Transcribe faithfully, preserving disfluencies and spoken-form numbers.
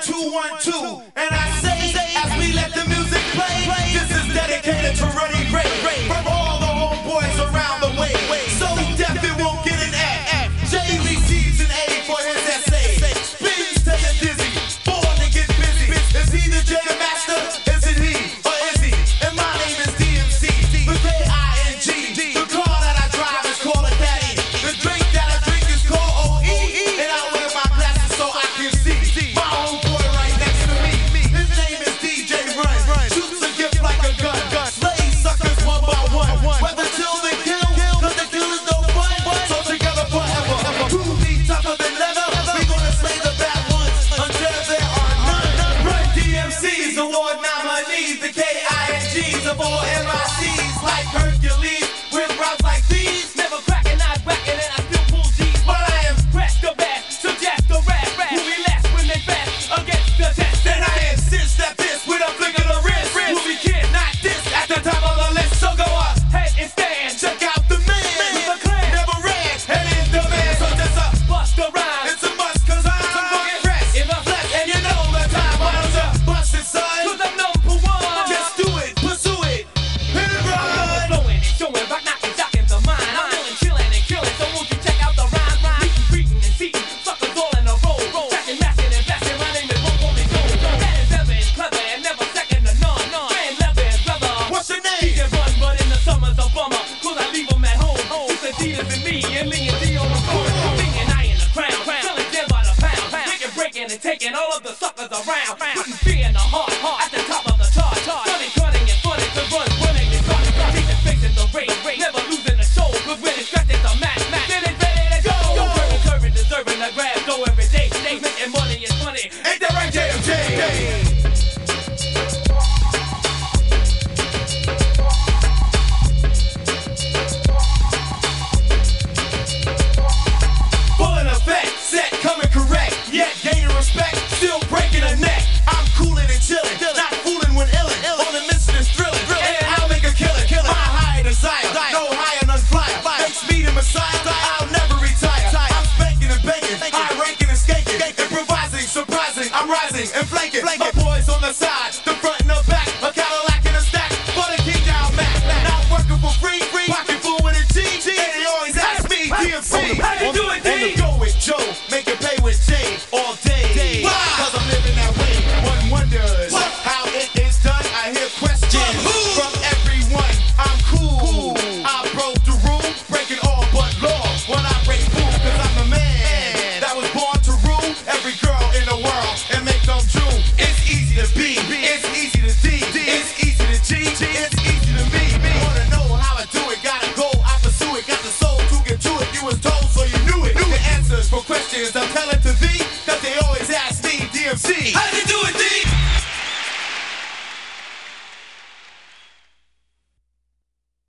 two, one, two. And I say, as we let the music play, this is dedicated to Running Ray, from all the homeboys around the way. So deaf it won't get an F. Jay receives an A for his essay. Spins till you're dizzy, born to get busy. Is he the J Master? Is it he? Or is he? And my name is D M C, the K I N G. The car that I drive is called a caddy. The drink that I drink is called O E. And I wear my glasses so I can see my homeboy right next to me. His name is D J Run. Shoots a gift like a gun. Slay suckers one by one. Whether till they kill, cause the kill is no fun. So together forever. Who be tougher than leather? We gonna slay the bad ones until there are none. Run D M Cs, award nominees, the K I N Gs of all M I Cs, like Hercules with routes like these. Never cracking, not whacking, and I still pull G's. But I am, Crash the back, suggest the rap, rap. Who be last when they fast against the test. and I insist that this with a flick of the wrist will be kid, not this at the top of the list. So go up, Head and stand, check out the man, with a clan. never ran, and in the man. So just a, Bust the rhyme. it's a must, cause I'm gonna fresh In the flesh, and you know the time. Why don't you bust it, son? Cause I'm number one. Just do it, pursue it, hit it right. Flowing and showing, rock knocking, jocking the mind. I'm feeling, chilling and killing, so won't you check out the rhyme, rhyme? Meeting, greeting and seating, suckers all in a row. Tracking, matching and bashing, my name is Won't Call Me Joe. That is ever and clever and never second to none. Grand leather and brother. What's your He name? can run, but in the summer's a bummer. Cause I leave him at home. It's Adidas and me, and me and D on the phone. Thinking I in the crown, selling dead by the pound. Breaking, breaking, and taking all of the suckers around. Putting fear in the heart, at the top of the chart. Stunning, cunning, and funny, cause run, running and starting. Keeping facing the race, never losing the show. Cause when it's stretched, it's a match, match. Then it's ready to go. Curving, curving, deserving the grab, go every day. They making money, it's funny. Ain't that right, J M J? Full in effect, set, coming correct. Yet gaining respect, still breaking a neck. I'm coolin' and chillin', not fooling when illin'. On the mission is thrillin', and I'll make a killin'. My higher desire, no higher, none flyer. Makes me the messiah, I'll never retire. I'm spanking and banging, high ranking and skanking. Improvising, surprising, I'm rising and flanking. My boys on the side, the front and the back. A Cadillac and a stack, for the king down Mac. Now I'm working for free, pocket full with a G. And they always ask me, D M C. How you do it, D? On the go with Joe, make it pay with J all day. Why? Cause I'm living that way. One wonders how it is done. I hear questions from everyone. I'm cool. I broke the rule, breaking all but laws. When I break food, cause I'm the man that was born to rule every girl in the world and make them drool. It's easy to be, it's easy to D, it's easy to G, it's easy to me. Wanna know how I do it? Gotta go, I pursue it. Got the soul to get to it. You was told, so you knew it. The answers for questions I'm telling to thee, cause they always ask me, D M C. How did you do it, D?